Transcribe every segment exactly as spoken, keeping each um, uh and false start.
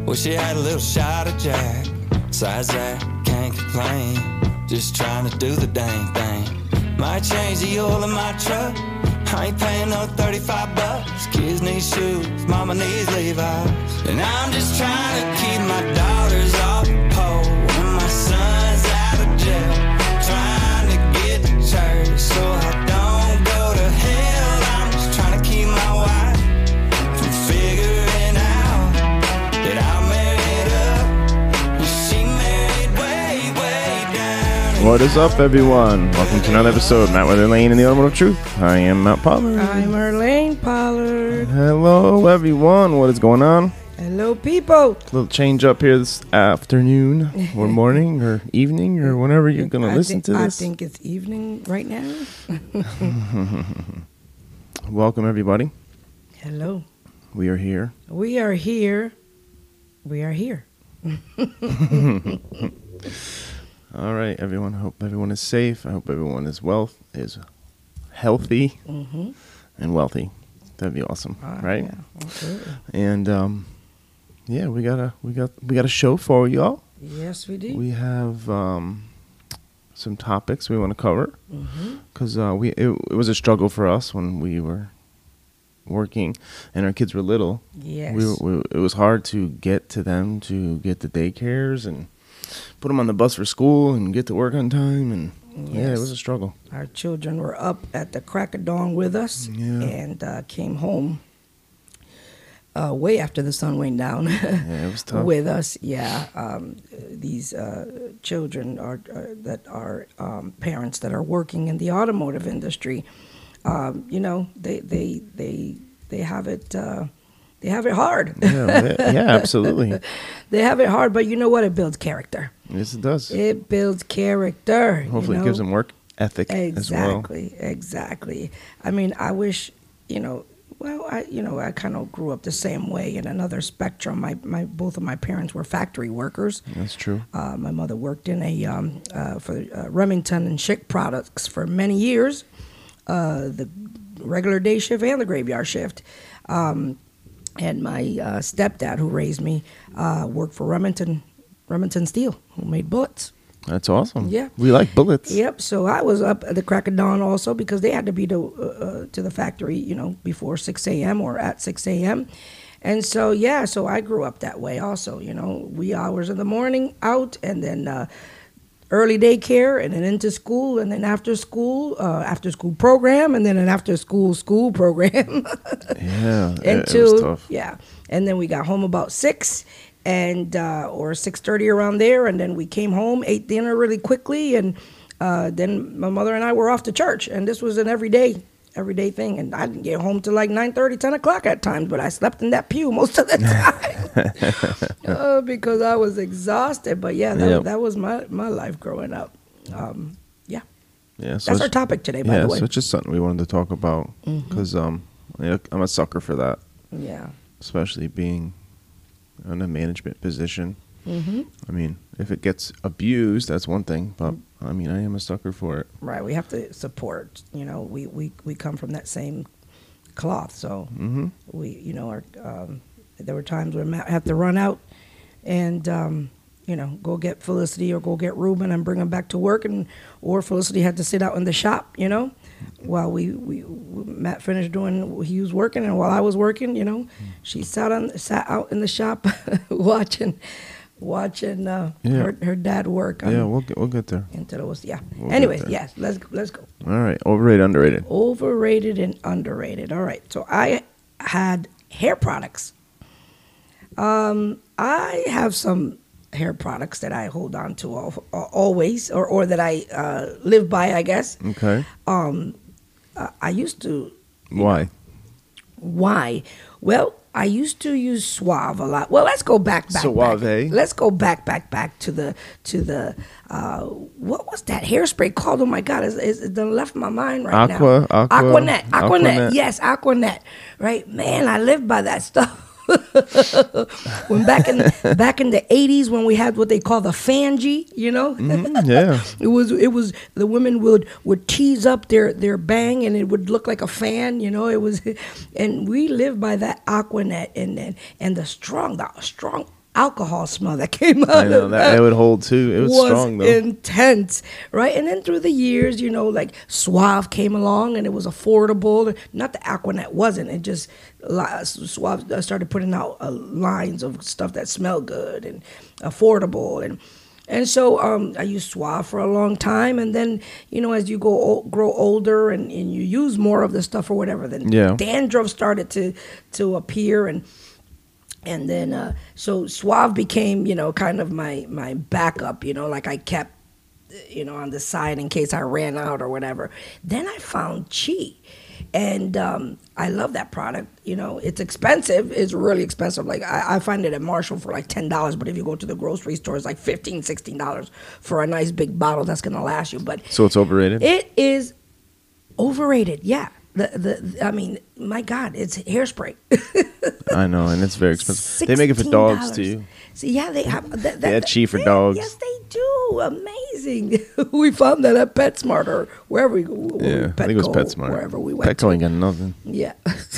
Wish you had a little shot of Jack. Besides that, can't complain. Just trying to do the dang thing. Might change the oil in my truck. I ain't paying no thirty-five bucks. Kids need shoes, mama needs Levi's. And I'm just trying to keep my daughters off the pole and my son's out of jail. Trying to get to church so I don't go to hell. I'm just trying to keep my wife from figuring out that I married up and she married way, way down. What is up, everyone? Welcome to another episode of Matt Weather Lane in the Automotive Truth. I am Matt Pollard. I'm Marlene Pollard. Hello, everyone. What is going on? Hello, people. A little change up here this afternoon, or morning, or evening, or whenever you're going to listen think, to this. I think it's evening right now. Welcome, everybody. Hello. We are here. We are here. We are here. All right, everyone. I hope everyone is safe. I hope everyone is well, is healthy, Mm-hmm. and wealthy. That'd be awesome, Ah, right? Yeah, absolutely. And um, yeah, we got a we got we got a show for y'all. Yes, we do. We have um, some topics we want to cover Mm-hmm. because uh, we it, it was a struggle for us when we were working and our kids were little. Yes. We, we it was hard to get to them to get to daycares and put them on the bus for school and get to work on time, and yeah, it Yes. was a struggle. Our children were up at the crack of dawn with us Yeah. and uh, came home uh, way after the sun went down. Yeah, it was tough. With us, yeah. Um, these uh, children are uh, that are um, parents that are working in the automotive industry. Um, you know, they they they they have it. Uh, they have it hard. Yeah, yeah, absolutely. They have it hard, but you know what? It builds character. Yes, it does. It builds character. you Hopefully, know? it gives them work ethic as well. Exactly, exactly. I mean, I wish, you know, well, I, you know, I kind of grew up the same way in another spectrum. My, my, both of my parents were factory workers. That's true. Uh, my mother worked in a um, uh, for uh, Remington and Schick products for many years, uh, the regular day shift and the graveyard shift. Um, and my uh, stepdad, who raised me, uh, worked for Remington, Remington Steel, who made bullets. That's awesome. Yeah. We like bullets. Yep. So I was up at the crack of dawn also because they had to be to uh, uh, to the factory, you know, before six a.m. or at six a.m. And so, yeah, so I grew up that way also, you know, wee hours in the morning out and then uh, early daycare and then into school and then after school, uh, after school program and then an after school school program. Yeah, it, and it two, was tough. yeah. And then we got home about six and uh, or six thirty around there, and then we came home, ate dinner really quickly, and uh, then my mother and I were off to church, and this was an everyday everyday thing, and I didn't get home till like nine thirty, ten o'clock at times, but I slept in that pew most of the time uh, because I was exhausted. But yeah, that, Yep. that was my, my life growing up. Um, yeah, Yeah, so that's our it's- topic today, by yeah, the way. so it's just something we wanted to talk about because um, yeah, I'm a sucker for that, Yeah. especially being in a management position. hmm I mean, if it gets abused, that's one thing, but I mean, I am a sucker for it. Right, we have to support. You know, we, we, we come from that same cloth, so Mm-hmm. we, you know, our, um, there were times when Matt had to run out and, um, you know, go get Felicity or go get Ruben and bring them back to work, and or Felicity had to sit out in the shop, you know, while we, we Matt finished doing what he was working, and while I was working, you know, she sat on sat out in the shop watching watching uh, Yeah. her her dad work. Yeah, um, we'll get we'll get there. until it was yeah. We'll get Anyways, there. yes, let's let's go. All right, overrated, underrated. Overrated and underrated. All right. So I had hair products. Um, I have some hair products that I hold on to al- always, or or that I uh, live by, I guess. Okay, Um, uh, I used to. why? Why? Well, I used to use Suave a lot. Well, let's go back, back, Suave. back. Let's go back, back, back to the to the. Uh, what was that hairspray called? Oh my God! It's, it's, it done left my mind right Aqua- now. Aqua- Aquanet, Aquanet, Aquanet. yes, Aquanet. Right, man, I lived by that stuff. when back in back in the eighties, when we had what they call the Fangy, you know, Mhm, yeah. it was it was the women would would tease up their their bang and it would look like a fan, you know. It was, and we lived by that Aquanet and and and the strong the strong alcohol smell that came out I know of that, that it would hold too. It was, was strong though. intense, right? And then through the years, you know, like Suave came along and it was affordable. Not the Aquanet wasn't. It just li- Suave started putting out uh, lines of stuff that smelled good and affordable, and and so um, I used Suave for a long time. And then, you know, as you go o- grow older and, and you use more of the stuff or whatever, then Yeah. dandruff started to to appear, and and then uh, so Suave became, you know, kind of my my backup. You know, like I kept, you know, on the side in case I ran out or whatever. Then I found Chi. And um, I love that product. You know, it's expensive. It's really expensive. Like I, I find it at Marshall for like ten dollars, but if you go to the grocery store, it's like fifteen dollars, sixteen dollars for a nice big bottle that's gonna last you. But So it's overrated? it is overrated. Yeah. The the I mean, my God, it's hairspray. I know, and it's very expensive. They make it for dogs sixteen dollars. too. See, yeah, they have that, They had Chi for yeah, dogs. Yes, they do. Amazing. We found that at PetSmart or wherever we go. Yeah, I think it was PetSmart. Wherever we went. Petco ain't got nothing. Yeah.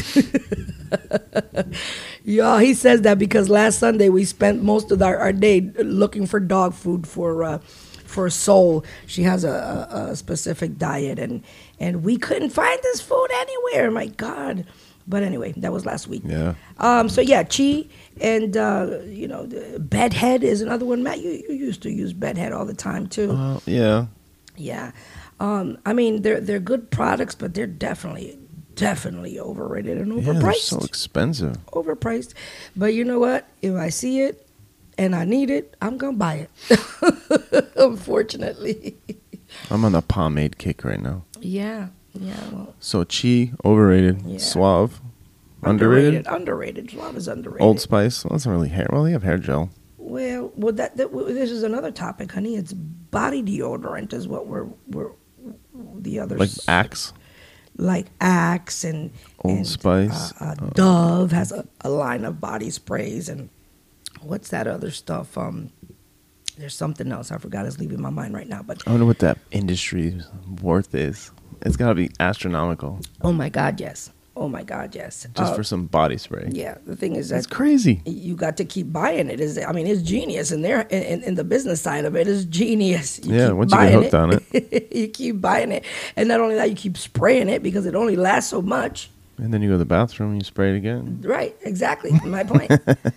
Y'all, he says that because last Sunday we spent most of our, our day looking for dog food for uh, for Soul. She has a, a, a specific diet, and and we couldn't find this food anywhere. My God. But anyway, that was last week. Yeah. Um. So yeah, Chi and uh, you know, the Bedhead is another one. Matt, you, you used to use Bedhead all the time too. Uh, yeah. Yeah. Um, I mean, they're they're good products, but they're definitely definitely overrated and Yeah, they're overpriced. so expensive. Overpriced. But you know what? If I see it and I need it, I'm gonna buy it. Unfortunately. I'm on the pomade kick right now. Yeah. Yeah. Well, So Chi, overrated. Yeah. Suave, underrated. Underrated. Suave is underrated. Old Spice, well, that's not really hair. Well, they have hair gel. Well, well, that, that this is another topic, honey. It's body deodorant is what we're we're the other Like s- Axe. like Axe and Old and, Spice. Uh, uh, Dove has a, a line of body sprays, and what's that other stuff? Um, there's something else I forgot. It's leaving my mind right now. But I wonder what that industry's worth is. It's got to be astronomical oh my God, yes. Oh my God, yes. just Uh, for some body spray. yeah. The thing is That's that crazy. you got to keep buying it. Is I mean, it's genius, and there in, in, in the business side of it is genius. You Yeah, keep once you get buying hooked on it, you keep buying it, and not only that, you keep spraying it because it only lasts so much. And then you go to the bathroom and you spray it again. Right, exactly. My point.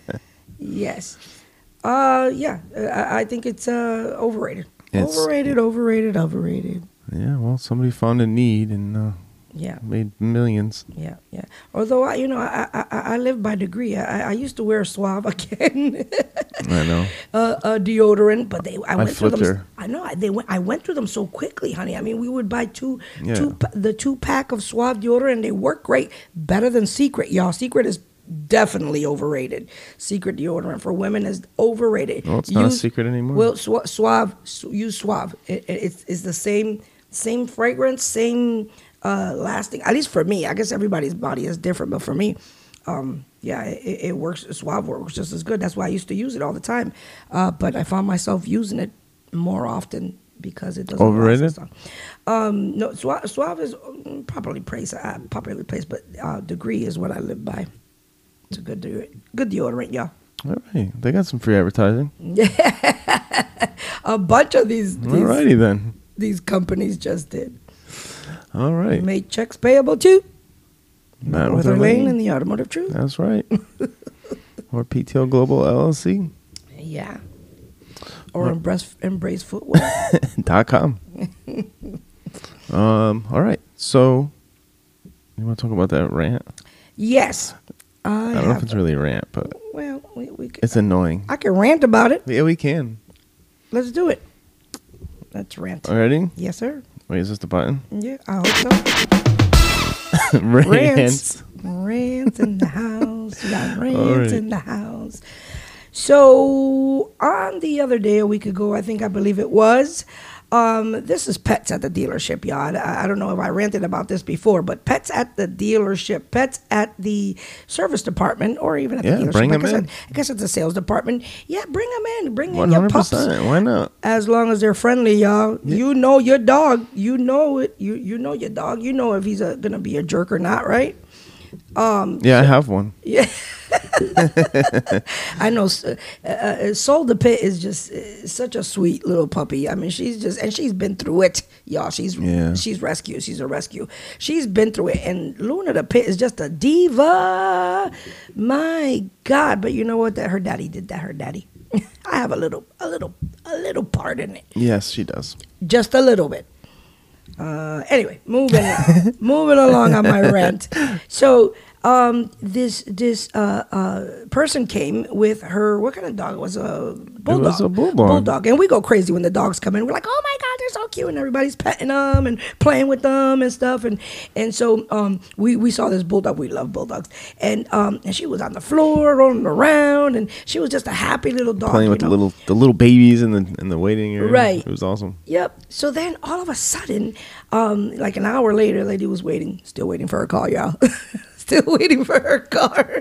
Yes. Uh, yeah, I, I think it's uh, overrated. It's- overrated, overrated, overrated. Yeah, well, somebody found a need and uh, Yeah, made millions. yeah, yeah. Although I, you know, I I, I I live by degree. I, I used to wear Suave again, I know. uh, uh, deodorant, but they I went through flipped them. her. I know I- they went. I went through them so quickly, honey. I mean, we would buy two, Yeah. two pa- the two pack of Suave deodorant, and they work great, better than Secret, y'all. Secret is definitely overrated. Secret deodorant for women is overrated. Well, it's not a secret anymore. Well, Su- Suave, Su- use Suave. It, it, it's it's the same same fragrance, same uh, lasting. At least for me, I guess everybody's body is different, but for me, um, yeah, it, it works. Suave works just as good. That's why I used to use it all the time. Uh, but I found myself using it more often because it doesn't Overrated? last as long. Um, no, Suave, Suave is um, properly placed. Uh, properly placed, but uh, degree is what I live by. It's a good de- good deodorant, y'all. All right. They got some free advertising. A bunch of these these, All righty then. these companies just did. All right. Made checks payable too. Matt With with our a lane lane. and the automotive truth. That's right. Or P T O Global L L C Yeah. Or embrace embrace footwear. dot com. um. All right. So, you want to talk about that rant? Yes. I, I don't know have if it's really a rant, but well, we, we can, it's annoying. I can rant about it. Yeah, we can. Let's do it. Let's rant. Ready? Yes, sir. Wait, is this the button? Yeah, I hope so. Rants. Rants. Rants in the house. We got rants right. in the house. So on the other day, a week ago, I think I believe it was. Um, this is pets at the dealership, y'all. I, I don't know if I ranted about this before, but pets at the dealership, pets at the service department, or even at Yeah, the dealership. bring I 'em guess, in. I, I guess it's a sales department. Yeah, bring them in. Bring in One your hundred pups. percent. Why not? As long as they're friendly, y'all. You know your dog. You know it. You you know your dog. You know if he's a, gonna be a jerk or not, right? Um, yeah, I have one. Yeah. I know. Uh, uh, Soul the Pit is just uh, such a sweet little puppy. I mean, she's just, and she's been through it, y'all. She's Yeah. she's rescue. She's a rescue. She's been through it. And Luna the Pit is just a diva. My God. But you know what? That her daddy did that. Her daddy. I have a little, a little, a little part in it. Yes, she does. Just a little bit. Uh, anyway, moving moving along on my rant. So um, this this uh, uh, person came with her. What kind of dog? It was a bulldog. It was a bulldog. Bulldog, and we go crazy when the dogs come in. We're like, oh my God, they're so cute, and everybody's petting them and playing with them and stuff. And and so um, we we saw this bulldog. We love bulldogs, and um, and she was on the floor rolling around, and she was just a happy little dog. Playing with you the know? little the little babies in the in the waiting area. Right. It was awesome. Yep. So then all of a sudden, um, like an hour later, the lady was waiting, still waiting for her call, y'all. Still waiting for her car.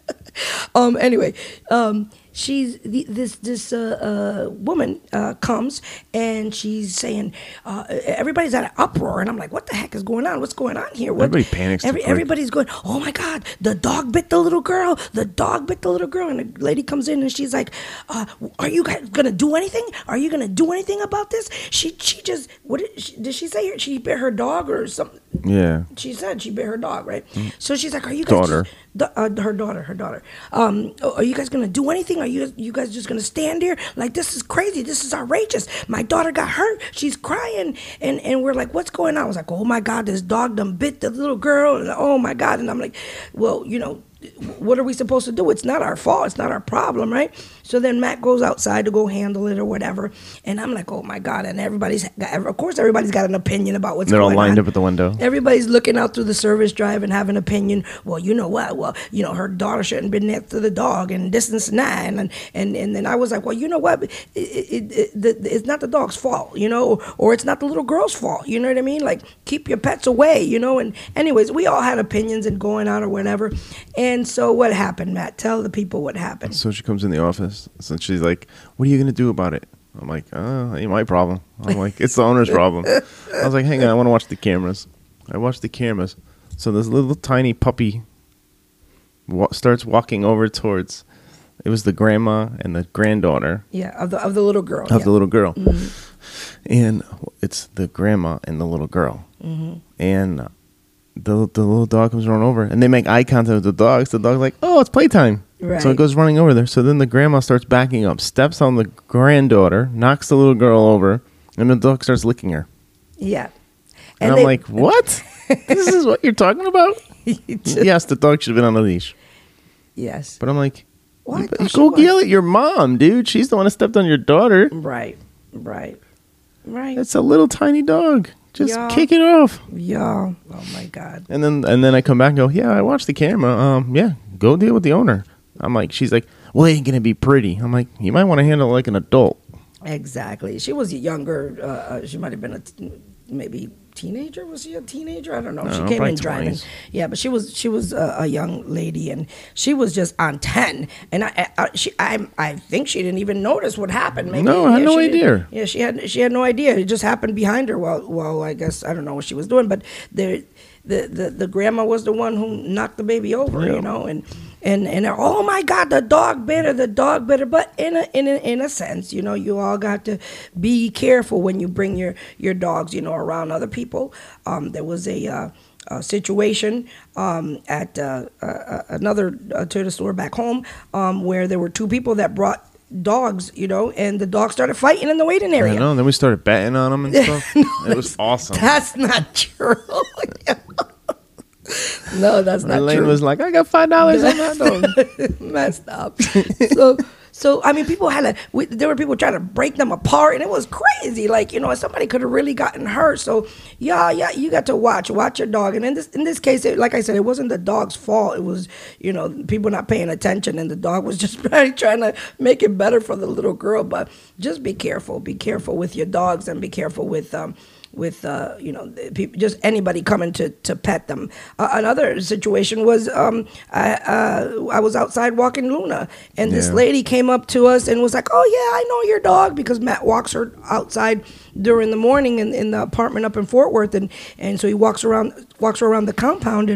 um, anyway, um, she's the, this this uh, uh, woman uh, comes and she's saying uh, everybody's at an uproar, and I'm like, what the heck is going on? What's going on here? What? Everybody panics too Every, quick. everybody's going, oh my God, the dog bit the little girl. The dog bit the little girl, and the lady comes in and she's like, uh, are you guys gonna do anything? Are you gonna do anything about this? She she just what did she, did she say? She bit her dog or something? Yeah. She said she bit her dog, right? So she's like, "Are you guys Daughter. Just, the, uh, her daughter, her daughter. Um, are you guys gonna do anything? Are you you guys just gonna stand here? Like, this is crazy. This is outrageous. My daughter got hurt. She's crying, and and we're like, what's going on? I was like, oh my God, this dog done bit the little girl, and oh my God, and I'm like, well, you know. What are we supposed to do? It's not our fault. It's not our problem, right? So then Matt goes outside to go handle it or whatever, and I'm like, oh my God! And everybody's, got, of course, everybody's got an opinion about what's They're going on. all lined up at the window. Everybody's looking out through the service drive and have an opinion. Well, you know what? Well, you know, her daughter shouldn't have been next to the dog and this and that. And and and then I was like, well, you know what? It, it, it, it, it's not the dog's fault, you know, or, or it's not the little girl's fault. You know what I mean? Like, keep your pets away, you know. And anyways, we all had opinions and going on or whatever. And so what happened, Matt? Tell the people what happened. So she comes in the office, so she's like, what are you gonna do about it? I'm like, oh, ain't my problem. I'm like, it's the owner's problem. I was like, hang on, I want to watch the cameras. I watched the cameras. So this little tiny puppy wa- starts walking over towards, it was the grandma and the granddaughter. Yeah, of the of the little girl. Of yeah. the little girl. Mm-hmm. And it's the grandma and the little girl. Mm-hmm. And the the little dog comes running over, and they make eye contact with the dog. So the dog's like, oh, it's playtime. Right. So it goes running over there. So then the grandma starts backing up, steps on the granddaughter, knocks the little girl over, and the dog starts licking her. Yeah. And, I'm they- like, what? This is what you're talking about? Yes, the dog should have been on a leash. Yes. But I'm like, Well, I you thought she go was. yell at your mom, dude. She's the one that stepped on your daughter. Right. Right. Right. It's a little tiny dog. Just Yeah. kick it off. Yeah. Oh my God. And then and then I come back and go, yeah, I watched the camera. Um, yeah, go deal with the owner. I'm like, she's like, well, it ain't gonna be pretty. I'm like, you might want to handle it like an adult. Exactly. She was younger. Uh, uh, she might have been a t- maybe teenager. Was she a teenager? I don't know. No, she came probably in driving. twenties. Yeah, but she was she was a, a young lady, and she was just on ten. And I, I she I I think she didn't even notice what happened. Maybe, No, I had yeah, no she didn't- idea. Yeah, she had she had no idea. It just happened behind her. Well, well, I guess I don't know what she was doing, but the the the, the grandma was the one who knocked the baby over. Yeah. You know, and. And and oh my God, the dog bit her, the dog bit her. But in a in a in a sense, you know, you all got to be careful when you bring your, your dogs, you know, around other people. Um, there was a, uh, a situation um, at uh, uh, another uh, toy store back home um, where there were two people that brought dogs, you know, and the dogs started fighting in the waiting area. I know. And then we started betting on them and stuff. No, it was awesome. That's not true. No, that's not Elaine true. was like, I got five dollars on that dog. Messed up. So, so I mean, people had to. We, there were people trying to break them apart, and it was crazy. Like, you know, somebody could have really gotten hurt. So, yeah, yeah, you got to watch, watch your dog. And in this, in this case, it, like I said, it wasn't the dog's fault. It was, you know, people not paying attention, and the dog was just trying to make it better for the little girl. But just be careful. Be careful with your dogs, and be careful with. Um, with uh, you know, people, just anybody coming to, to pet them. Uh, another situation was um, I uh, I was outside walking Luna, and this Yeah. lady came up to us and was like, "Oh yeah, I know your dog," because Matt walks her outside during the morning in, in the apartment up in Fort Worth, and, and so he walks around walks her around the compound, and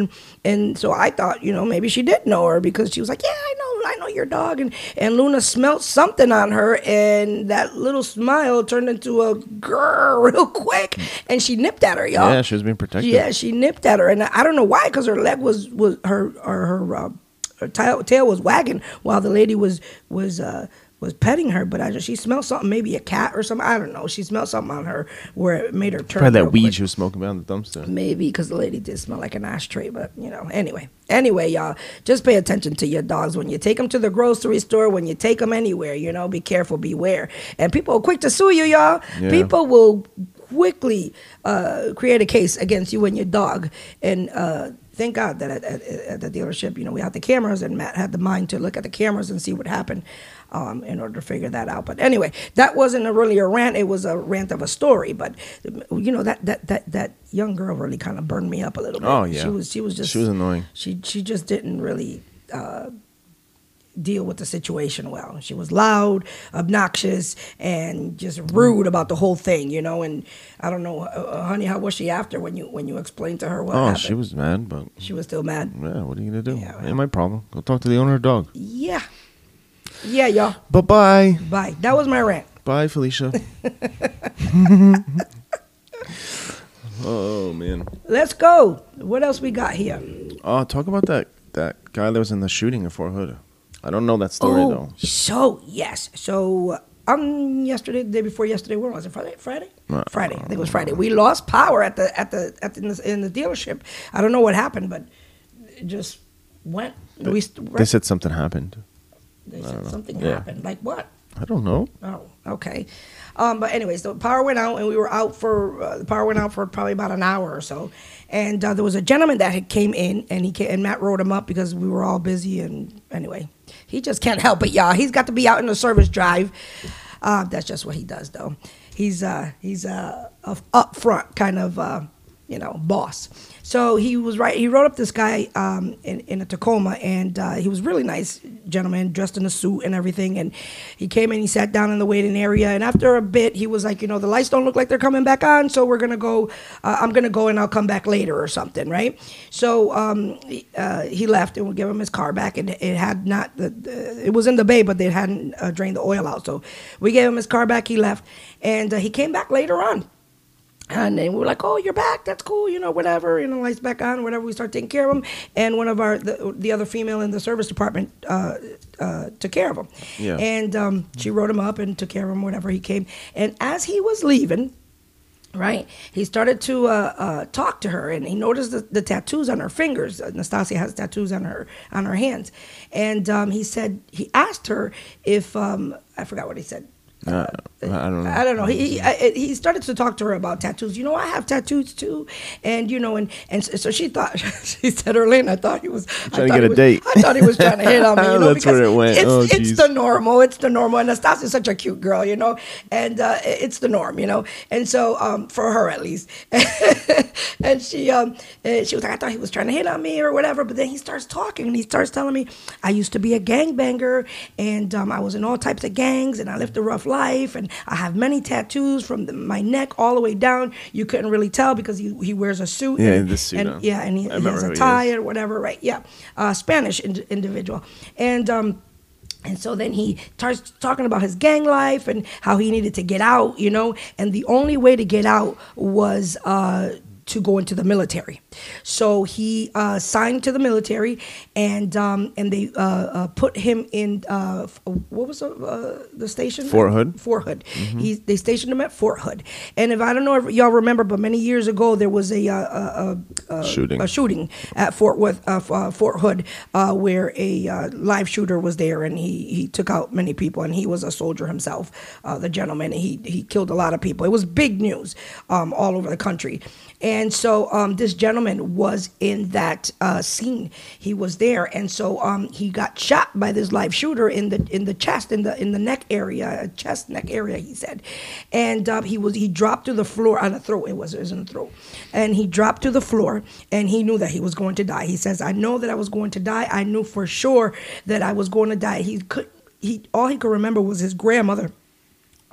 And so I thought, you know, maybe she did know her because she was like, yeah, I know, I know your dog. And, and Luna smelled something on her, and that little smile turned into a grrr real quick, and she nipped at her, y'all. Yeah, she was being protected. Yeah, she nipped at her, and I don't know why, because her leg was, was her, or her, uh, her tail, tail was wagging while the lady was, was, uh, was petting her, but I just, she smelled something, maybe a cat or something. I don't know. She smelled something on her where it made her turn. Probably that real weed quick. she was smoking behind the dumpster. Maybe because the lady did smell like an ashtray, but you know. Anyway, anyway, y'all, just pay attention to your dogs when you take them to the grocery store, when you take them anywhere. You know, be careful, beware. And people are quick to sue you, y'all. Yeah. People will quickly uh, create a case against you and your dog, and. Uh, Thank God that at, at, at the dealership, you know, we had the cameras, and Matt had the mind to look at the cameras and see what happened um, in order to figure that out. But anyway, that wasn't a really a rant. It was a rant of a story. But, you know, that that that, that young girl really kind of burned me up a little bit. Oh, yeah. She was, she was just... She was annoying. She, she just didn't really... Uh, deal with the situation well. She was loud, obnoxious, and just rude about the whole thing, you know. And I don't know, uh, honey, how was she after when you when you explained to her what oh, happened? she was mad, but She was still mad. yeah, what are you gonna do? Yeah, well. Ain't my problem. Go talk to the owner of the dog. Yeah, yeah, y'all. Bye bye, Bye. That was my rant. bye, Felicia. Oh man. Let's go. What else we got here? Oh, talk about that that guy that was in the shooting in Fort Hood. I don't know that story oh, though. so yes. So um, yesterday, the day before yesterday, where was it? Friday. Friday. Uh, Friday. I think it was Friday. We lost power at the at the at the, in, the, in the dealership. I don't know what happened, but it just went. They, we they said something happened. They said something Yeah. happened. Like what? I don't know. Oh, okay. Um, but anyways, the power went out, and we were out for uh, the power went out for probably about an hour or so. And uh, there was a gentleman that had came in, and he came, and Matt wrote him up because we were all busy. And anyway, he just can't help it, y'all. He's got to be out in the service drive. Uh, that's just what he does, though. He's uh, he's uh, a up front kind of uh, you know boss. So he was right. He wrote up this guy um, in, in a Tacoma, and uh, he was really nice gentleman, dressed in a suit and everything. And he came in, he sat down in the waiting area, and after a bit, he was like, you know, the lights don't look like they're coming back on, so we're gonna go. Uh, I'm gonna go, and I'll come back later or something, right? So um, uh, he left, and we gave him his car back, and it had not. The, the, it was in the bay, but they hadn't uh, drained the oil out. So we gave him his car back. He left, and uh, he came back later on. And then we were like, oh, you're back. That's cool. You know, whatever. You know, lights back on, whatever. We start taking care of him. And one of our, the, the other female in the service department uh, uh, took care of him. Yeah. And um, she wrote him up and took care of him whenever he came. And as he was leaving, right, he started to uh, uh, talk to her, and he noticed the, the tattoos on her fingers. Nastasia has tattoos on her on her hands. And um, he said, he asked her if, um, I forgot what he said. Uh, I don't know. I don't know. He he, I, he started to talk to her about tattoos. You know, I have tattoos too, and you know, and, and so she thought she said, "Erlene, I thought he was trying I to get a was, date. I thought he was trying to hit on me." You know, That's where it went. It's, Oh, it's geez. the normal. It's the normal. And Nastasia's such a cute girl, you know, and uh, it's the norm, you know. And so um, for her at least, and she um, and she was like, "I thought he was trying to hit on me or whatever." But then he starts talking, and he starts telling me, "I used to be a gangbanger, and um, I was in all types of gangs, and I lived a rough life, and I have many tattoos from the, my neck all the way down. You couldn't really tell because he, he wears a suit. Yeah, and, the suit and on. yeah, and he, I he remember has who a he tie is. or whatever, right? Yeah, uh, Spanish in, individual, and um, and so then he starts talking about his gang life and how he needed to get out, you know, and the only way to get out was uh, to go into the military. So he uh, signed to the military, and um, and they uh, uh, put him in uh, what was the, uh, the station? Fort Hood. Fort Hood. He they stationed him at Fort Hood. And if I don't know if y'all remember, but many years ago there was a uh, a, a, Shooting. a shooting at Fort Worth, uh, uh, Fort Hood, uh, where a uh, live shooter was there, and he he took out many people, and he was a soldier himself, uh, the gentleman. And he he killed a lot of people. It was big news um, all over the country. And so um, this gentleman was in that uh, scene. He was there, and so um, he got shot by this live shooter in the in the chest, in the in the neck area, chest neck area. He said, and uh, he was he dropped to the floor on the throat. It was it was in the throat, and he dropped to the floor, and he knew that he was going to die. He says, "I know that I was going to die. I knew for sure that I was going to die." He could he all he could remember was his grandmother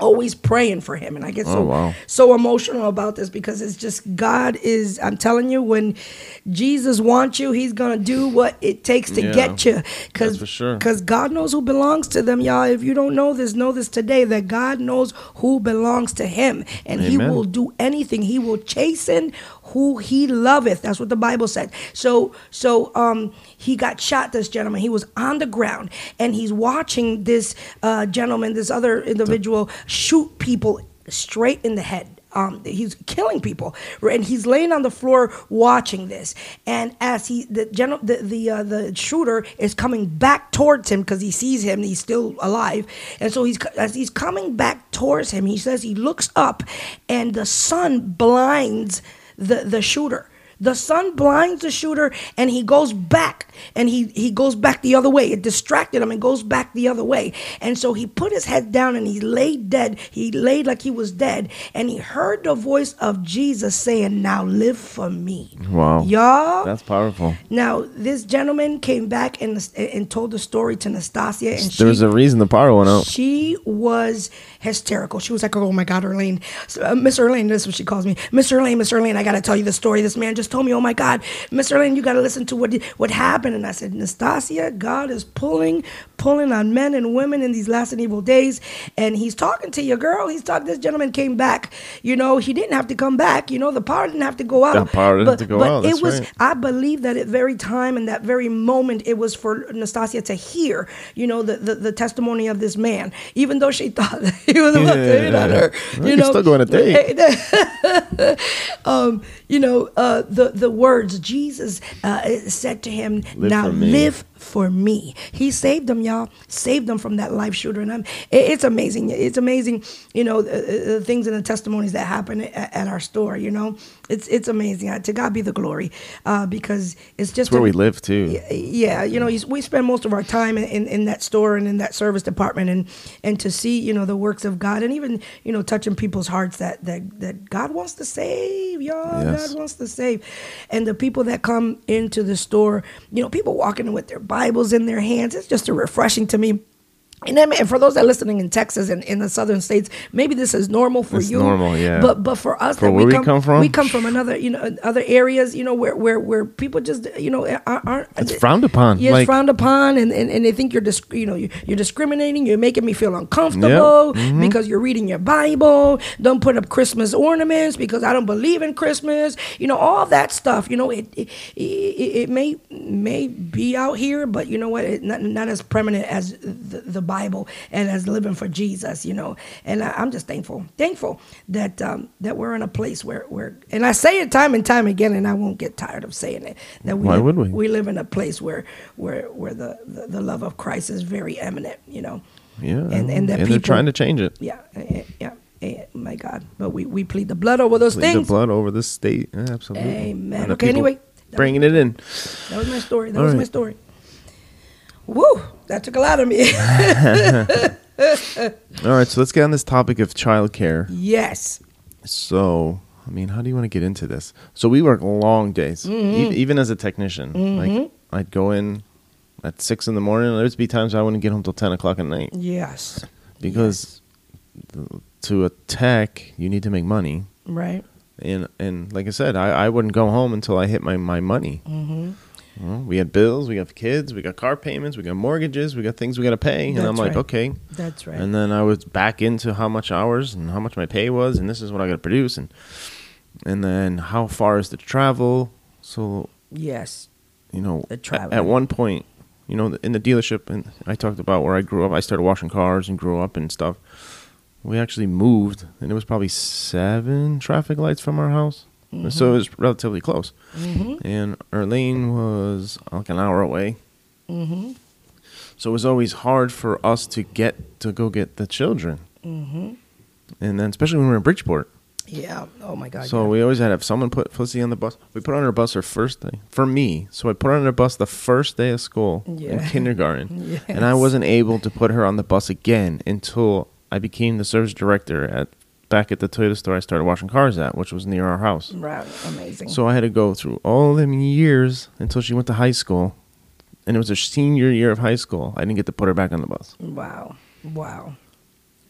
always praying for him. And I get so Oh, wow. so emotional about this because it's just God is, I'm telling you, when Jesus wants you, he's going to do what it takes to Yeah, get you. that's for sure. Because God knows who belongs to them, y'all. If you don't know this, know this today, that God knows who belongs to him. And he Amen. will do anything. He will chasten who he loveth. That's what the Bible said. So, so um, he got shot, this gentleman. He was on the ground, and he's watching this uh, gentleman, this other individual, shoot people straight in the head. Um, he's killing people, and he's laying on the floor watching this. And as he, the general, the the, uh, the shooter is coming back towards him because he sees him, he's still alive. And so he's as he's coming back towards him, he says he looks up, and the sun blinds the the shooter. The sun blinds the shooter, and he goes back, and he, he goes back the other way. It distracted him and goes back the other way. And so he put his head down, and he laid dead. He laid like he was dead, and he heard the voice of Jesus saying, "Now live for me." Wow. Y'all. That's powerful. Now, this gentleman came back and, and told the story to Nastasia, and There was she, a reason the power went out. she was hysterical. She was like, "Oh my God, Erlene, so, uh, Miss Erlene," this is what she calls me, "Miss Erlene, Miss Erlene, I got to tell you the story. This man just told me, oh my God, Miss Erlene, you got to listen to what what happened." And I said, "Nastasia, God is pulling, pulling on men and women in these last and evil days, and he's talking to you, girl. He's talking. This gentleman came back. You know, he didn't have to come back. You know, the power didn't have to go out. The power didn't but, have to go but out. it That's was. right. I believe that at very time and that very moment, it was for Nastasia to hear, you know, the the, the testimony of this man, even though she thought that he was about to hit on her. Well, You you can know, still go on a date. um, you know, uh, the the words Jesus uh, said to him, Live "Now for me." live for me." He saved them, y'all. Saved them from that life shooter, and I'm, it, it's amazing. It's amazing, you know, the, the things and the testimonies that happen at, at our store. You know, it's it's amazing. Uh, To God be the glory, uh, because it's just It's where a- we live too. yeah, you know, you- we spend most of our time in, in, in that store and in that service department, and and to see, you know, the works of God, and even, you know, touching people's hearts that that, that God wants to save, y'all. Yes. God wants to save. And the people that come into the store, you know, people walking in with their Bibles in their hands, it's just a refreshing to me. And then, and for those that are listening in Texas and in the southern states, maybe this is normal for It's you. normal, yeah. But but for us, For that where we come, come from? we come from another, you know, other areas, you know, where where, where people just, you know, aren't. aren't It's frowned upon. Yeah, it's Like- frowned upon, and, and, and they think you're, dis- you know, you're, you're discriminating. You're making me feel uncomfortable Yep. Mhm. because you're reading your Bible. Don't put up Christmas ornaments because I don't believe in Christmas. You know, all that stuff. You know, it it, it, it may may be out here, but you know what? It, not not as preeminent as the, the Bible and as living for Jesus. You know, and I, I'm just thankful, thankful that um, that we're in a place where where, and I say it time and time again, and I won't get tired of saying it. That we Why live, would we? we live in a place where where where the, the, the love of Christ is very eminent, you know. Yeah. And and that they're people trying to change it. Yeah, eh, yeah, eh, my God. But we, we plead the blood over those Leave the things. blood over this state. Yeah, absolutely. Amen. And the Okay, people anyway, that bringing it in. That was my story. That All was my right. story. Woo! That took a lot of me. All right, so let's get on this topic of childcare. Yes. So, I mean, how do you want to get into this? So we work long days, Mm-hmm. e- even as a technician. Like I'd go in at six in the morning. There'd be times I wouldn't get home till ten o'clock at night Yes. because th- to a tech you need to make money, Right. and and like I said, I, I wouldn't go home until I hit my my money. Mm-hmm. Well, we had bills, we got kids, we got car payments, we got mortgages, we got things we got to pay, and I'm That's like, right. okay. That's right. And then I was back into how much hours and how much my pay was, and this is what I got to produce, and and then how far is the travel? So yes. you know, The at, travel. at one point, you know, in the dealership, and I talked about where I grew up. I started washing cars and grew up and stuff. We actually moved, and it was probably seven traffic lights from our house, so it was relatively close. Mm-hmm. And Arlene was like an hour away. Mm-hmm. So it was always hard for us to get to go get the children. Mm-hmm. And then especially when we were in Bridgeport. Yeah. Oh my God. So yeah. we always had to have someone put Felicity on the bus. We put her on her bus her first day. For me. So I put her on her bus the first day of school in Yeah. kindergarten. Yes. And I wasn't able to put her on the bus again until I became the service director at back at the Toyota store I started washing cars at, which was near our house. Right. Amazing. So I had to go through all them years until she went to high school. And it was her senior year of high school. I didn't get to put her back on the bus. Wow. Wow.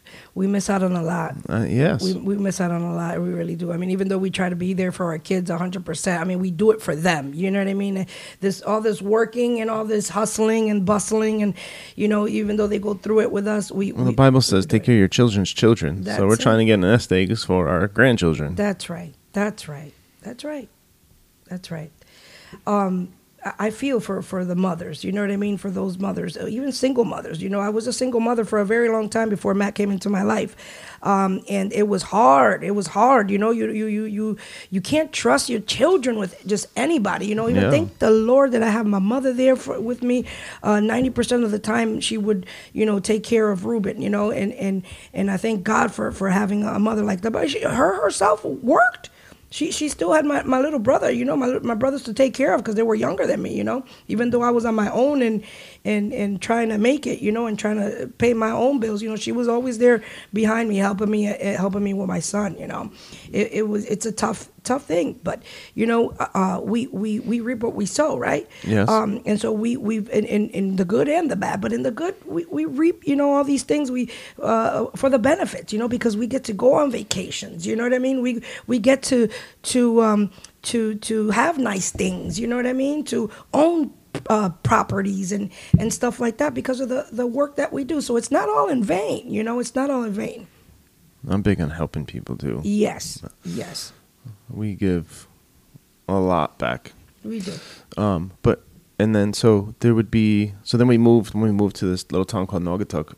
we miss out on a lot. Uh, yes. We we miss out on a lot. We really do. I mean, even though we try to be there for our kids one hundred percent, I mean, we do it for them. You know what I mean? This all this working and all this hustling and bustling, and you know, even though they go through it with us, we. Well, we the Bible says, "Take care of your children's children." That's so we're it. trying to get nest eggs for our grandchildren. That's right. That's right. That's right. That's right. Um, I I feel for, for the mothers, you know what I mean? For those mothers, uh, even single mothers. You know, I was a single mother for a very long time before Matt came into my life. Um, and it was hard. It was hard. You know, you you you you you can't trust your children with just anybody. You know, even Yeah. thank the Lord that I have my mother there for, with me. Uh, ninety percent of the time she would, you know, take care of Ruben, you know, and, and, and I thank God for, for having a mother like that. But she, her herself worked. She she still had my, my little brother, you know, my my brothers to take care of because they were younger than me, you know. Even though I was on my own and and and trying to make it, you know, and trying to pay my own bills, you know, she was always there behind me, helping me, uh, helping me with my son, you know. It, it was it's a tough tough thing, but you know, uh, we we we reap what we sow, right? Yes. Um, and so we we in, in in the good and the bad, but in the good we, we reap, you know, all these things we uh, for the benefits, you know, because we get to go on vacations, you know what I mean? We we get to to um to to have nice things, you know what I mean? To own uh, properties and and stuff like that because of the the work that we do. So it's not all in vain, you know. It's not all in vain. I'm big on helping people too. Yes, yes, We give a lot back. we do. Um, but and then so there would be so then we moved when we moved to this little town called Naugatuck.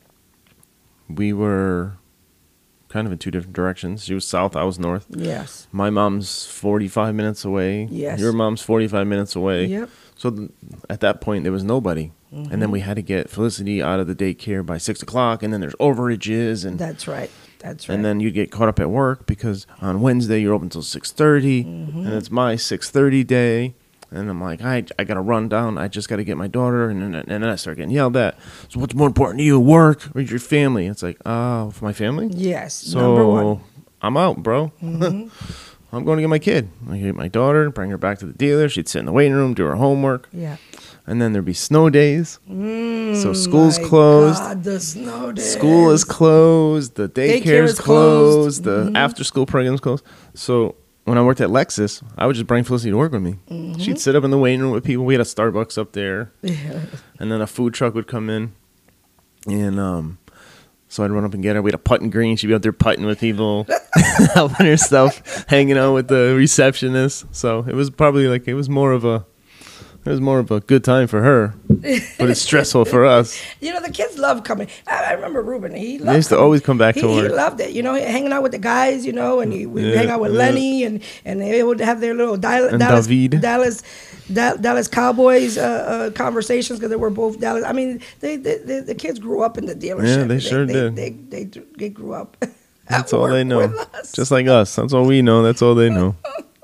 We were kind of in two different directions. She was south, I was north. Yes. My mom's forty-five minutes away. Yes. Your mom's forty-five minutes away. Yep. So th- at that point, there was nobody. And then we had to get Felicity out of the daycare by six o'clock. And then there's overages. And That's right. That's right. and then you get caught up at work because on Wednesday you're open until six thirty. Mm-hmm. And it's my six thirty day. And I'm like, I, I got to run down. I just got to get my daughter. And then, and then I start getting yelled at. So what's more important to you, work or your family? It's like, oh, for my family? Yes. So number one. I'm out, bro. Mm-hmm. I'm going to get my kid. I get my daughter, bring her back to the dealer. She'd sit in the waiting room, do her homework. Yeah. And then there'd be snow days. Mm, so school's my closed. God, the snow days. School is closed. The Daycare daycare's is closed. closed. The Mhm. after school program's closed. So when I worked at Lexus, I would just bring Felicity to work with me. Mm-hmm. She'd sit up in the waiting room with people. We had a Starbucks up there. Yeah. And then a food truck would come in. And um, so I'd run up and get her. We had a putting green. She'd be out there putting with people, helping herself, hanging out with the receptionist. So it was probably like, it was more of a, it was more of a good time for her, but it's stressful for us. You know, the kids love coming. I, I remember Ruben. He loved They used to coming. always come back he, to He work. loved it. You know, hanging out with the guys, you know, and he, we Yeah, hang out with yeah. Lenny, and, and they would have their little Dal- And Dallas, David. Dallas, Da- Dallas Cowboys uh, uh, conversations because they were both Dallas. I mean, they, they, they the kids grew up in the dealership. Yeah, they sure they, did. They, they, they, they grew up. at That's all they work know. with us. Just like us. That's all we know. That's all they know.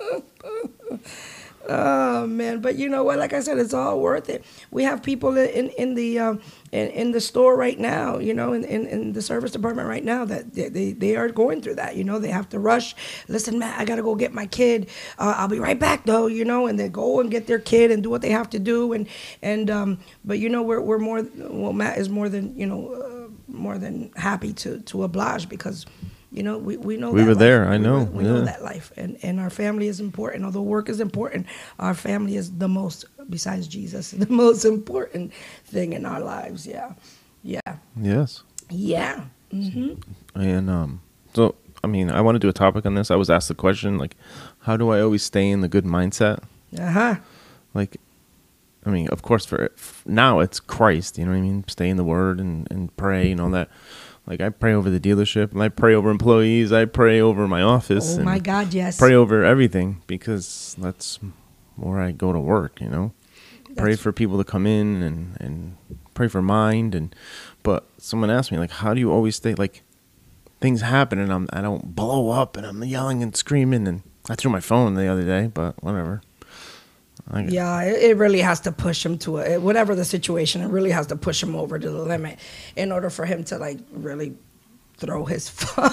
Oh man, but you know what? Like I said, it's all worth it. We have people in in the um, in, in the store right now, you know, in, in, in the service department right now that they, they they are going through that. You know, they have to rush. Listen, Matt, I gotta go get my kid. Uh, I'll be right back though. You know, and they go and get their kid and do what they have to do. And and um, but you know, we're we're more. Well, Matt is more than you know, uh, more than happy to to oblige because. You know, we, we know We that were life. there, I We know, were- We, know yeah. that life. And, and our family is important. Although work is important, our family is the most, besides Jesus, the most important thing in our lives. Yeah. Yeah. Yes. Yeah. hmm And um, so, I mean, I want to do a topic on this. I was asked the question, like, how do I always stay in the good mindset? Uh-huh. Like, I mean, of course, for now it's Christ, you know what I mean? Stay in the Word and, and pray and all that. Like, I pray over the dealership, and I pray over employees. I pray over my office. Oh, and my God, yes. Pray over everything because that's where I go to work, you know? Pray That's- for people to come in and, and pray for mind. And But someone asked me, like, how do you always stay, like, things happen and I'm, I don't blow up and I'm yelling and screaming. And I threw my phone the other day, but whatever. I, Yeah, it, it really has to push him to a, whatever the situation, it really has to push him over to the limit in order for him to, like, really throw his phone.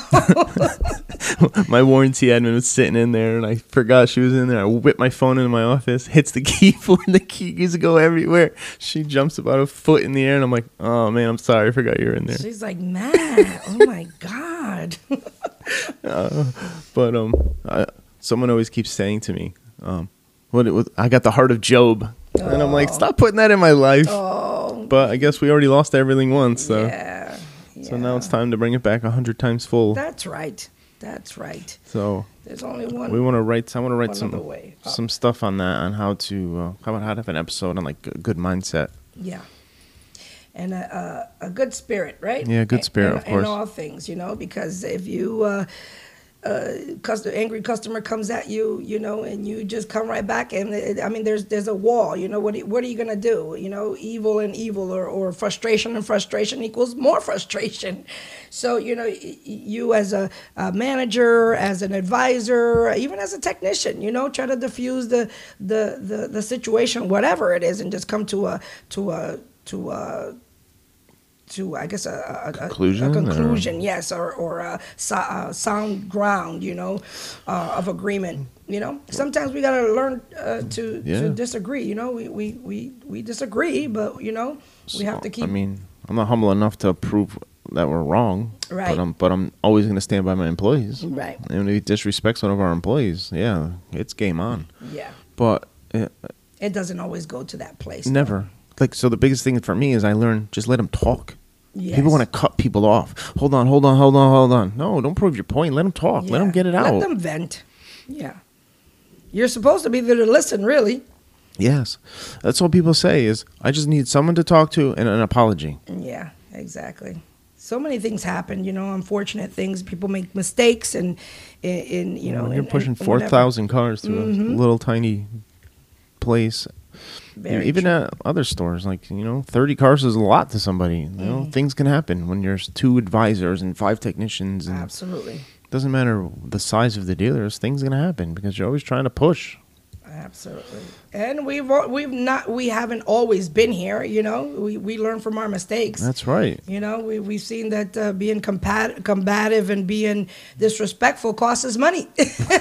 My warranty admin was sitting in there, and I forgot she was in there. I whipped my phone into my office, hits the keyboard, and the keys go everywhere. She jumps about a foot in the air, and I'm like, oh, man, I'm sorry. I forgot you were in there. She's like, Matt, oh, my God. uh, but um, I, someone always keeps saying to me, um, what it was, I got the heart of Job. Oh. And I'm like, stop putting that in my life. Oh. But I guess we already lost everything once. So. Yeah. So yeah. Now it's time to bring it back a hundred times full. That's right. That's right. So there's only one. We want to write. I want to write some way some stuff on that, on how to uh, how about how to have an episode on like a good mindset. Yeah. And a, a, a good spirit, right? Yeah, good spirit, in, of course. In all things, you know, because if you, uh, uh, custom, angry customer comes at you, you know, and you just come right back, and it, I mean, there's there's a wall, you know. What are, what are you gonna do? You know, evil and evil, or, or frustration and frustration equals more frustration. So you know, you as a, a manager, as an advisor, even as a technician, you know, try to diffuse the the the, the situation, whatever it is, and just come to a to a to a to I guess a, a conclusion, a, a conclusion, or? yes, or or a, a sound ground, you know, uh, of agreement. You know, sometimes we gotta learn uh, to yeah. to disagree. You know, we, we, we, we disagree, but you know, we have to keep. I mean, I'm not humble enough to prove that we're wrong, right? But I'm but I'm always gonna stand by my employees, right? And if he disrespects one of our employees, yeah, it's game on. Yeah, but it, it doesn't always go to that place. Never. Though. Like, so the biggest thing for me is I learned just let them talk. Yes. People want to cut people off. Hold on, hold on, hold on, hold on. No, don't prove your point. Let them talk. Yeah. Let them get it out. Let them vent. Yeah. You're supposed to be there to listen, really. Yes. That's all people say is, I just need someone to talk to and an apology. Yeah, exactly. So many things happen, you know, unfortunate things. People make mistakes, and, in, in you know. When you're and, pushing and four thousand cars through mm-hmm. a little tiny place. Very Even true. at other stores, like, you know, thirty cars is a lot to somebody. You know, Mm. things can happen when there's two advisors and five technicians. And Absolutely. It doesn't matter the size of the dealers. Things are going to happen because you're always trying to push. Absolutely. And we've al- we've not we haven't always been here, you know. We we learn from our mistakes. That's right. You know, we we've seen that uh, being compat- combative and being disrespectful costs us money.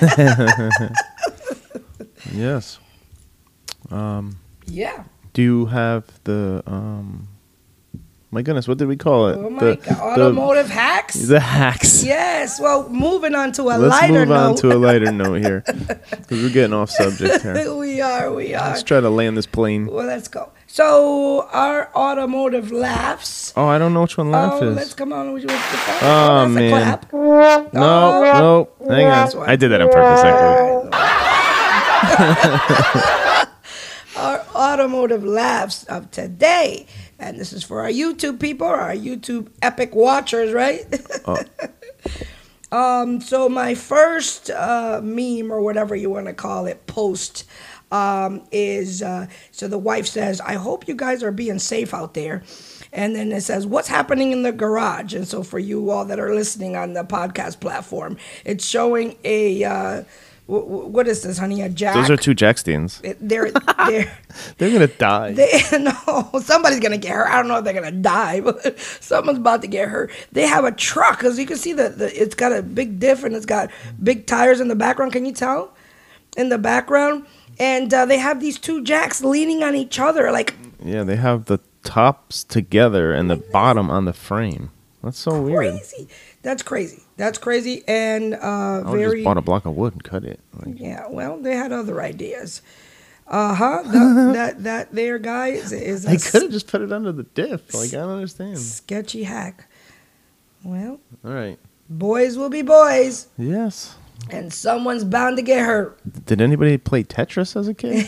Yes. Um, yeah. Do you have the um? My goodness, what did we call it? Oh my the, God! Automotive hacks. The hacks. Yes. Well, moving on to a Let's lighter move on note. to a lighter note here, because we're getting off subject here. we are. We are. Let's try to land this plane. Well, let's go. So our automotive laughs. Oh, I don't know which one laugh oh, is. let's come on. Would you, what's the clap? Oh, that's man. A clap. No, Oh. no, hang That's on. one. I did that on purpose, actually. Our automotive laughs of today, and this is for our YouTube people, our YouTube epic watchers, right? Oh. um, so my first uh, meme, or whatever you want to call it, post um, is uh, so the wife says, "I hope you guys are being safe out there." And then it says, "What's happening in the garage?" And so for you all that are listening on the podcast platform, it's showing a. Uh, What is this, honey? A jack? Those are two jack stands. They're they're They're gonna die. they no somebody's gonna get hurt. I don't know if they're gonna die, but someone's about to get hurt. They have a truck, because you can see that it's got a big diff and it's got big tires in the background. Can you tell? In the background, and uh, they have these two jacks leaning on each other, like Yeah, they have the tops together and the bottom on the frame. That's so weird. crazy. That's crazy. That's crazy, and uh, I would very. just bought a block of wood and cut it. Like, Yeah, well, they had other ideas. Uh huh. that, that that there, guy, is, is a I could have just put it under the diff. Like, I don't understand. sketchy hack. Well, All right. boys will be boys, Yes. and someone's bound to get hurt. Did anybody play Tetris as a kid?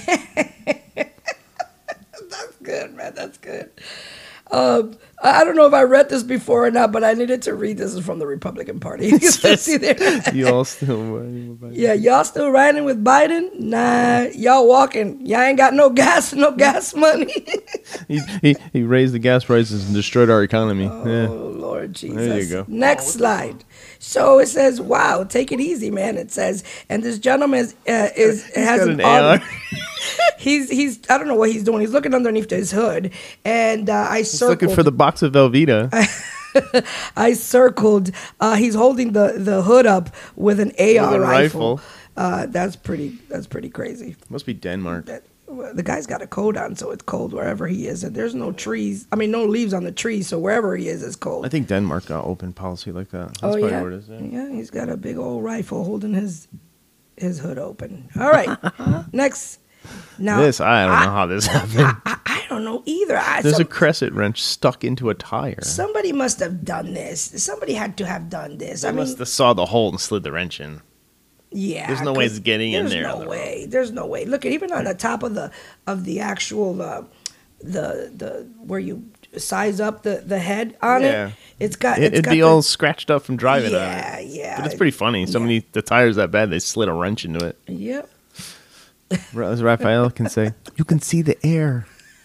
That's good, man. That's good. Um, I don't know if I read this before or not, but I needed to read this. This is from the Republican Party. You can still see there. You all still riding with Biden? Yeah, y'all still riding with Biden? Nah, y'all walking. Y'all ain't got no gas, no gas money. He, he he raised the gas prices and destroyed our economy. Oh, Yeah. Lord Jesus. There you go. Next slide. So it says, wow, take it easy, man. It says, and this gentleman is, uh, is has got an, an A R. auto- he's, he's, I don't know what he's doing. He's looking underneath his hood. And uh, I He's circled. looking for the box of Velveeta. I circled. Uh, he's holding the, the hood up with an A R With a rifle. rifle. Uh, that's pretty. That's pretty crazy. Must be Denmark. That, well, the guy's got a coat on, so it's cold wherever he is, and there's no trees. I mean, no leaves on the trees, so wherever he is, it's cold. I think Denmark got open policy like that. That's oh probably yeah, where it is. Yeah. yeah. He's got a big old rifle holding his his hood open. All right, next. Now This, I don't know how this happened. I, I don't know either. I, There's some- a crescent wrench stuck into a tire. somebody must have done this. Somebody had to have done this. They I mean, must have sawed the hole and slid the wrench in. yeah. There's no way 'cause it's getting in there's there on no the way. There's no way. Look at even on the top of the of the actual uh, the the where you size up the the head on Yeah. it. It's got. It, it's it'd got be the- all scratched up from driving Yeah, on it. yeah. But it's pretty funny. Somebody, the tire's that bad, they slid a wrench into it. Yep. As Raphael can say, you can see the air.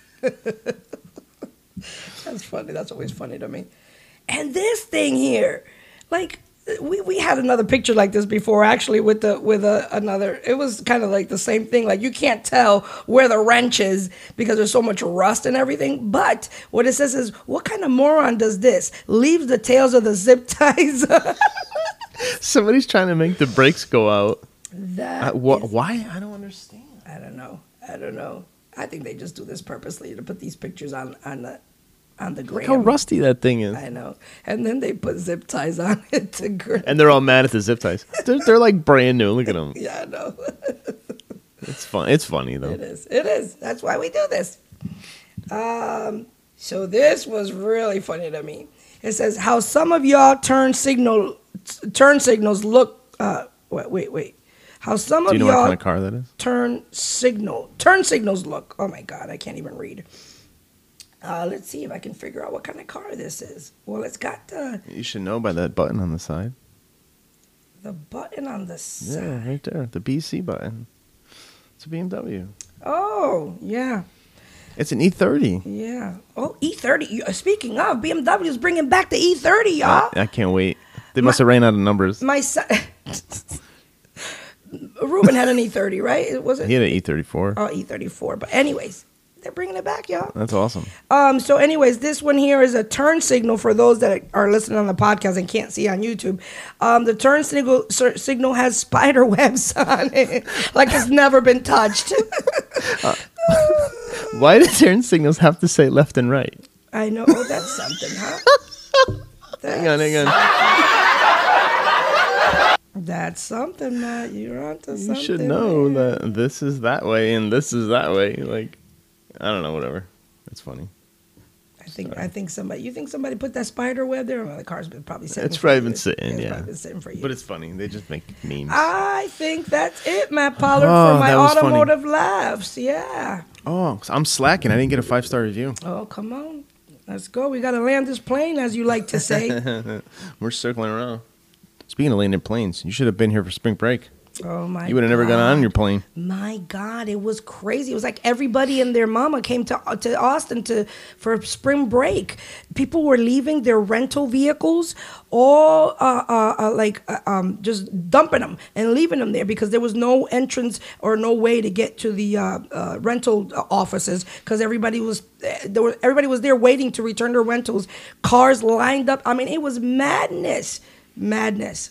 That's funny. That's always funny to me. And this thing here, like we, we had another picture like this before, actually, with the with a, another. It was kind of like the same thing. Like you can't tell where the wrench is because there's so much rust and everything. But what it says is, what kind of moron does this? Leaves the tails of the zip ties. Somebody's trying to make the brakes go out. that Uh, wh- is- why? I don't understand. I don't know. I don't know. I think they just do this purposely to put these pictures on on the on the Look gram. how rusty that thing is. I know. And then they put zip ties on it to gram. And they're all mad at the zip ties. They're, they're like brand new. Look at them. Yeah, I know. It's fun. It's funny though. It is. It is. That's why we do this. Um, so this was really funny to me. It says how some of y'all turn signal turn signals look. Uh, wait, wait, wait. How some Do of you know what y'all kind of car that is? turn signal turn signals look. Oh my God, I can't even read. Uh, let's see if I can figure out what kind of car this is. Well, it's got uh, You should know by that button on the side. the button on the side. Yeah, right there. The B C button. It's a B M W. Oh, yeah. It's an E thirty. Yeah. Oh, E thirty. You- Speaking of, B M W is bringing back the E thirty, y'all. I, I can't wait. They must have ran out of numbers. My son, Ruben had an E thirty, right? It was He it? had an E thirty-four. Oh, E thirty-four. But anyways, they're bringing it back, y'all. That's awesome. Um. So, anyways, this one here is a turn signal for those that are listening on the podcast and can't see on YouTube. Um, the turn signal ser- signal has spider webs on it, like it's never been touched. Why do turn signals have to say left and right? I know. Oh, that's something, huh? Hang on, hang on. That's something, Matt. You're onto You something. should know there. that this is that way and this is that way. Like, I don't know, whatever. It's funny. I think I think somebody. You think somebody put that spider web there? Well, the car's been probably sitting. It's for probably you. been sitting, It's yeah. probably been sitting for you. But it's funny. They just make memes. I think that's it, Matt Pollard, Oh, for my that was funny. automotive laughs. Yeah. Oh, I'm slacking. I didn't get a five star review. Oh, come on. Let's go. We got to land this plane, as you like to say. We're circling around. Speaking of landing planes, you should have been here for spring break. Oh, my You would have never gone on your plane. My God, it was crazy. It was like everybody and their mama came to to Austin to for spring break. People were leaving their rental vehicles, all uh, uh, uh, like uh, um, just dumping them and leaving them there because there was no entrance or no way to get to the uh, uh, rental offices because everybody was there. Was, everybody was there waiting to return their rentals. Cars lined up. I mean, it was madness, madness.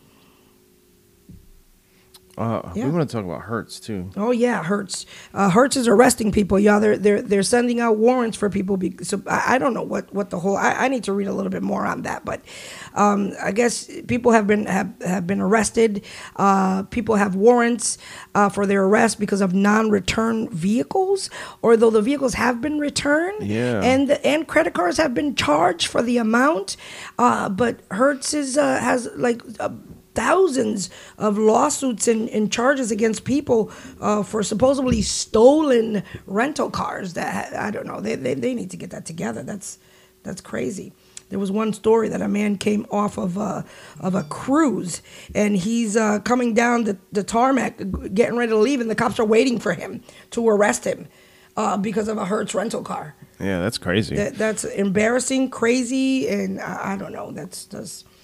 Uh, Yeah. We want to talk about Hertz, too. Oh yeah, Hertz. Uh, Hertz is arresting people. Yeah, they're they're they're sending out warrants for people. Be, so I, I don't know what, what the whole. I, I need to read a little bit more on that. But um, I guess people have been have, have been arrested. Uh, people have warrants uh, for their arrest because of non-return vehicles, or though the vehicles have been returned. Yeah. And and credit cards have been charged for the amount. Uh, but Hertz is uh, has like. Uh, thousands of lawsuits and, and charges against people uh, for supposedly stolen rental cars. That I don't know. They, they they need to get that together. That's that's crazy. There was one story that a man came off of a, of a cruise and he's uh, coming down the, the tarmac, getting ready to leave, and the cops are waiting for him to arrest him uh, because of a Hertz rental car. Yeah, that's crazy. That, that's embarrassing, crazy, and I, I don't know. That's just.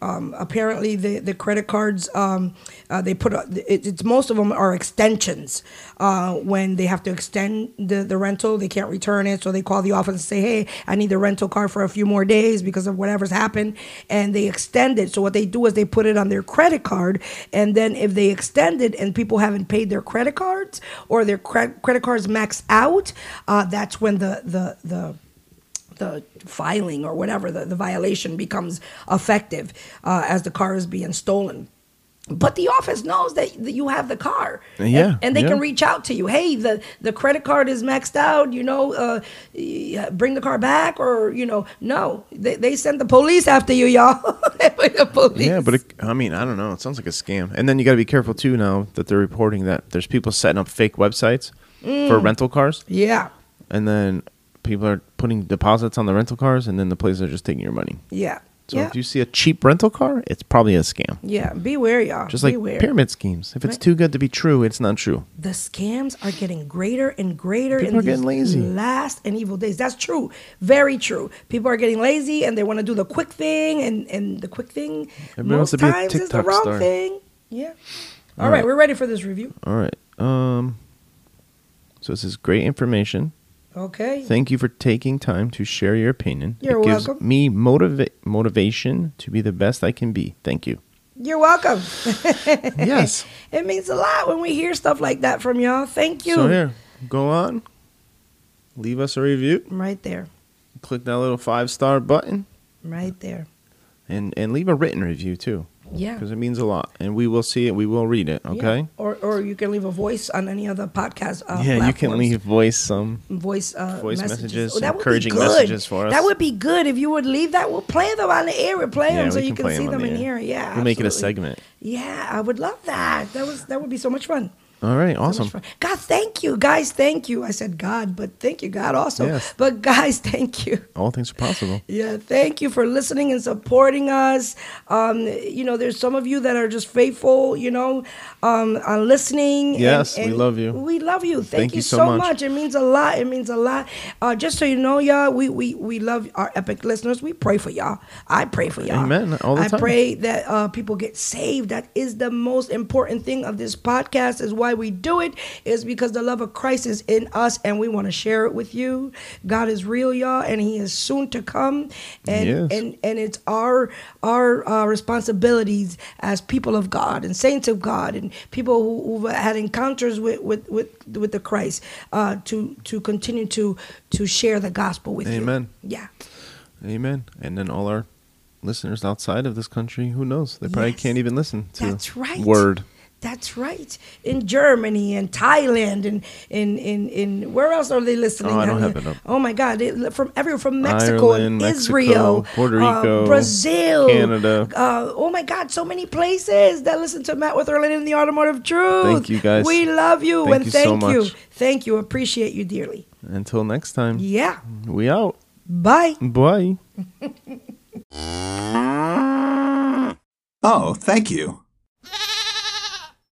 um, apparently the, the credit cards, um, uh, they put, uh, it, it's most of them are extensions. Uh, when they have to extend the, the rental, they can't return it. So they call the office and say, hey, I need the rental car for a few more days because of whatever's happened. And they extend it. So what they do is they put it on their credit card. And then if they extend it and people haven't paid their credit cards or their cre- credit cards max out, uh, that's when the, the, the, the filing or whatever, the, the violation becomes effective uh, as the car is being stolen. But the office knows that, that you have the car. Yeah. And, and they yeah. can reach out to you. Hey, the, the credit card is maxed out, you know, uh, bring the car back or, you know, no. They, they send the police after you, y'all. the police. Yeah, but it, I mean, I don't know. It sounds like a scam. And then you got to be careful, too, now that they're reporting that there's people setting up fake websites mm. for rental cars. Yeah. And then people are putting deposits on the rental cars, and then the places are just taking your money. Yeah. So yeah. if you see a cheap rental car, it's probably a scam. Yeah, beware, y'all. Just like beware. pyramid schemes. If it's Right. too good to be true, it's not true. The scams are getting greater and greater People in are these getting lazy. last and evil days. That's true. Very true. People are getting lazy and they want to do the quick thing, and, and the quick thing Everybody wants most to be a times is the TikTok wrong star. thing. Yeah. All, All right. right. we're ready for this review. All right. Um. So this is great information. Okay. Thank you for taking time to share your opinion. You're it gives welcome. me motiva- motivation to be the best I can be. Thank you. You're welcome. Yes. It means a lot when we hear stuff like that from y'all. Thank you. So here, go on. Leave us a review. Right there. Click that little five-star button. Right there. And, and leave a written review, too. Yeah. Because it means a lot. And we will see it. We will read it, okay? Yeah. Or or you can leave a voice on any other podcast uh, Yeah, you can platforms. leave voice some. voice uh, Voice messages, messages, Oh, that would be encouraging good. messages for us. That would be good if you would leave that. We'll play them on the air. We'll play Yeah, them so we you can can play see them on them the in air. here. Yeah, We'll make it a absolutely. segment. Yeah, I would love that. That was that would be so much fun. All right, So much awesome. fun. God, thank you, guys. Thank you. I said God, but thank you, God, also. Yes. But guys, thank you. All things are possible. Yeah, thank you for listening and supporting us. Um, you know, there's some of you that are just faithful, you know, um, on listening. Yes, and, we and love you. We love you. Thank, Thank you, you so so much. much. It means a lot. It means a lot. Uh, just so you know, y'all, we, we, we love our epic listeners. We pray for y'all. I pray for y'all. Amen, all the I time. pray that uh, people get saved. That is the most important thing of this podcast, is why we do it, is because the love of Christ is in us and we want to share it with you. God is real, y'all, and he is soon to come. And Yes. and, and it's our our uh, responsibilities as people of God and saints of God and people who, who've had encounters with with, with, with the Christ uh, to to continue to to share the gospel with you. Amen. Yeah. Amen. And then all our listeners outside of this country, who knows? They probably Yes. can't even listen to That's right. Word. That's right. In Germany and Thailand and in in, in where else are they listening? Oh, I don't mean, have it up. Oh my God! They, from everywhere, from Mexico Ireland, and Mexico, Israel, Puerto uh, Rico, Brazil, Canada. Uh, oh my God! So many places that listen to Matt with Erlin in the Automotive Truth. Thank you, guys. We love you Thank and you so thank you, much. thank you. Appreciate you dearly. Until next time, Yeah. we out. Bye. Bye. Oh, thank you.